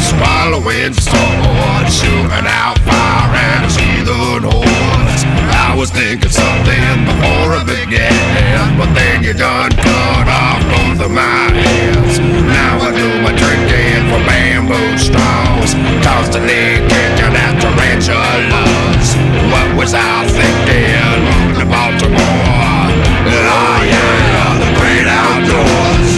swallowing swords, shooting out fire and heathen hordes. I was thinking something before I began, but then you done cut off both of my hands. Now I do my drinking from bamboo straws, constantly kicking at tarantulas. What was I thinking? Moving to Baltimore. Oh yeah, the great outdoors.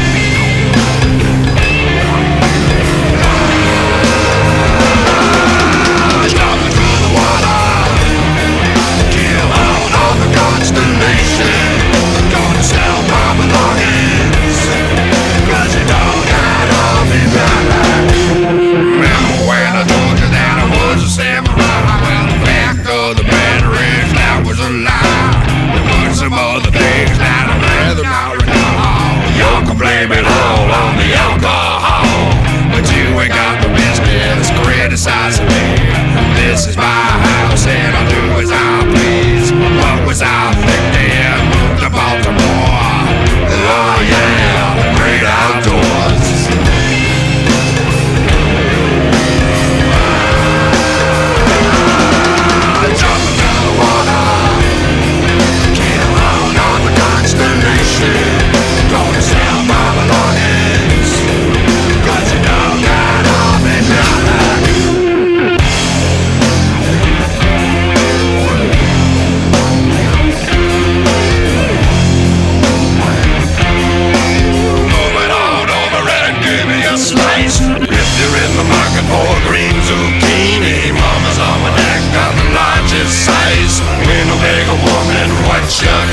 Jumping through the water, kill all the constellation. Gonna sell my belongings, 'cause you don't gotta be right. Remember when I told you that I was a samurai? Well, the fact of the matter is that was a lie. There were some other things that I'd rather not recall. You can blame it all on the alcohol, but you ain't got no business criticizing me. This is my house and I'll do as I please. What was I thinking? Moved to Baltimore. Oh yeah, the great outdoors. Jumping through the water, kill all the constellation. Gonna sell my belongings, 'cause you don't got all midnight. Moving on over and give me a slice. If you're in the market for a green zucchini, mama's on my neck, got the largest size. Winnebago woman, what you